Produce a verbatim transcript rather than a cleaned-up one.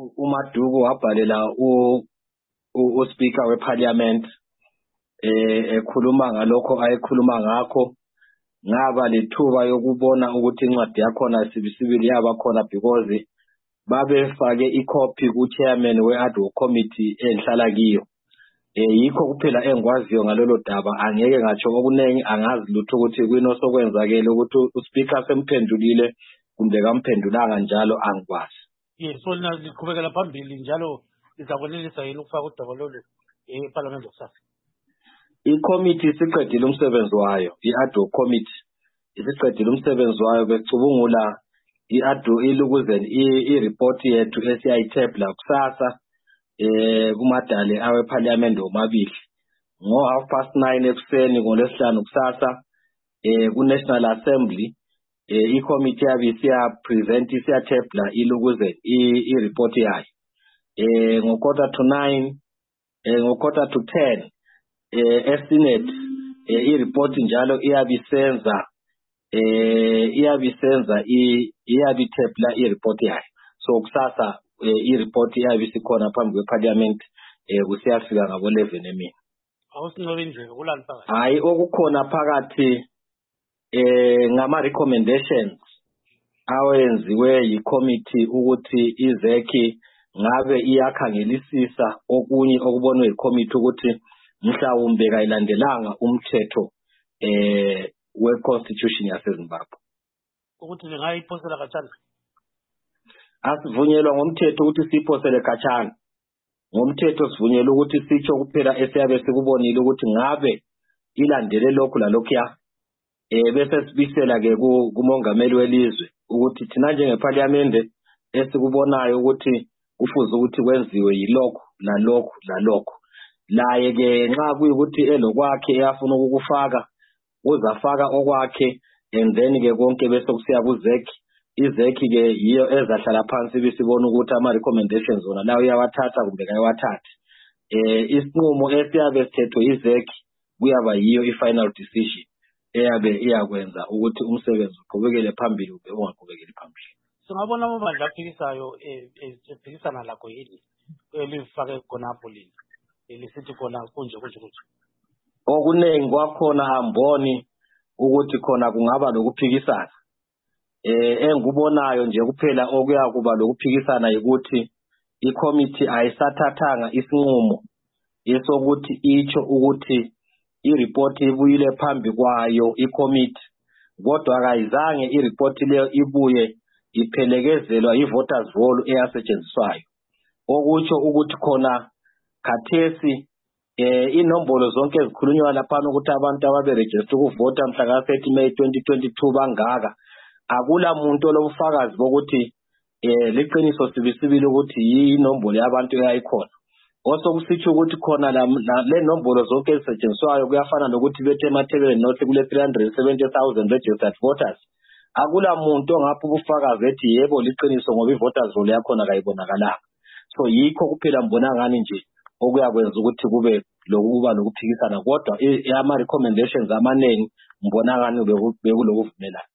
uMaduku wabhalela u uSpeaker weParliament eh ekhuluma ngalokho ayekhuluma ngakho. Ngaba lethuba yokubona ukuthi incwadi yakhona sibisibili yaba khona because babefake icopy ku-chairman we-ad hoc committee enhlala kiyo. Eh yikho kuphela engikwaziyo ngalolo daba, angeke ngatsho okuningi, angazi lutho ukuthi kwini osokwenzakele ukuthi uSpeaker semphendulile kumbe kamphendulanga njalo angikwazi. Yes, so na liqhubekela phambili njalo lizakwenelisa yini ukufaka udaba lolu eParliament kusasa? I-committee siqedile umsebenzi wayo, i-ad hoc committee isiqedile umsebenzi wayo, becubungula i-ad hoc ilukuzeni i-report yethu esiyayithebula kusasa eh kumadale awe Parliament omabili ngo half past nine ekuseni ngolesihlanu kusasa eh ku National Assembly. Eh i-committee yabe siya present isiyathebula ilukuzeni i-report yayo eh ngo quarter to nine eh ngo quarter to ten eh eSenate eh i-report njalo iyabisenza eh iyabisenza iyabithebula i-report yayo. So kusasa i-report yayo isikhona phambi kweParliament eh kusiyafika ngabo eleven emini. Awusinqobe nje kulani phakathi? Hayi, okukhona phakathi eh ngama recommendations awenziwe yi-committee ukuthi izeki ngabe iyakhangelisisa okunye okubonwe yi-committee ukuthi mhlawumbe kayilandelanga umthetho eh we-constitution yaseZimbabwe. Ukuthi lingayiphosela khatshana? Asivunyelwa ngomthetho ukuthi siphosele khatshana. Ngomthetho sivunyelwa ukuthi sitsho kuphela esiyabe sikubonile ukuthi ngabe ilandele lokhu lalokhuya. Eh bese sibisela ke kumongameli welizwe ukuthi thina njengeParliament esikubonayo ukuthi kufuze ukuthi kwenziwe yilokho lalokho lalokho. Laye ke nxa kuyikuthi elokwakhe eyafuna ukukufaka uzafaka okwakhe, and then ke konke bese kusiya kuzeki. Izeki ke yiyo ezahlala phansi bisibona ukuthi ama recommendations zona la uyawathatha kumbe kayawathathi. Eh isinqumo esiyabe sithethwe izeki kuyaba yiyo i-final decision eyabe iyakwenza ukuthi umsebenzi uqhubekele phambili ube ungaqhubekeli phambili. Singabona amabandla aphikisayo ephikisana lakho yini elifake khonapho lini elisithi khona kunje kunje kunje? Okunengi kwakhona amboni ukuthi khona kungaba lokuphikisana. Eh engikubonayo nje kuphela okuya kuba lokuphikisana ukuthi i-committee ayisathathanga isinqumo esokuthi icho ukuthi i-report ibuyile phambi kwayo i-committee, kodwa akayizange i-report leyo ibuye iphelekezelwa i-voters roll eyasetshenziswayo. Okutsho ukuthi khona khathesi eh inombolo zonke ezikhulunywa lapha ukuthi abantu ababeregister ukuvota mhla ka thirty May twenty twenty-two bangaka, akula muntu olobufakazi bokuthi eh liqiniso sibisibili ukuthi yinombolo yabantu eyayikhona. Osokusitsho ukuthi khona le nombolo zonke ezisetshenziswayo kuyafana nokuthi bethe emathebeleni nothi kule three hundred seventy thousand registered voters. Akula muntu ongapha ubufakazi ethi yebo liqiniso ngoba i-voters roll yakhona kayibonakalanga. So yikho kuphela mbona ngani nje okuyakwenza ukuthi kube lokuba lokuphikisana, kodwa ama recommendations amaningi mbona ngani bekulokuvumelana.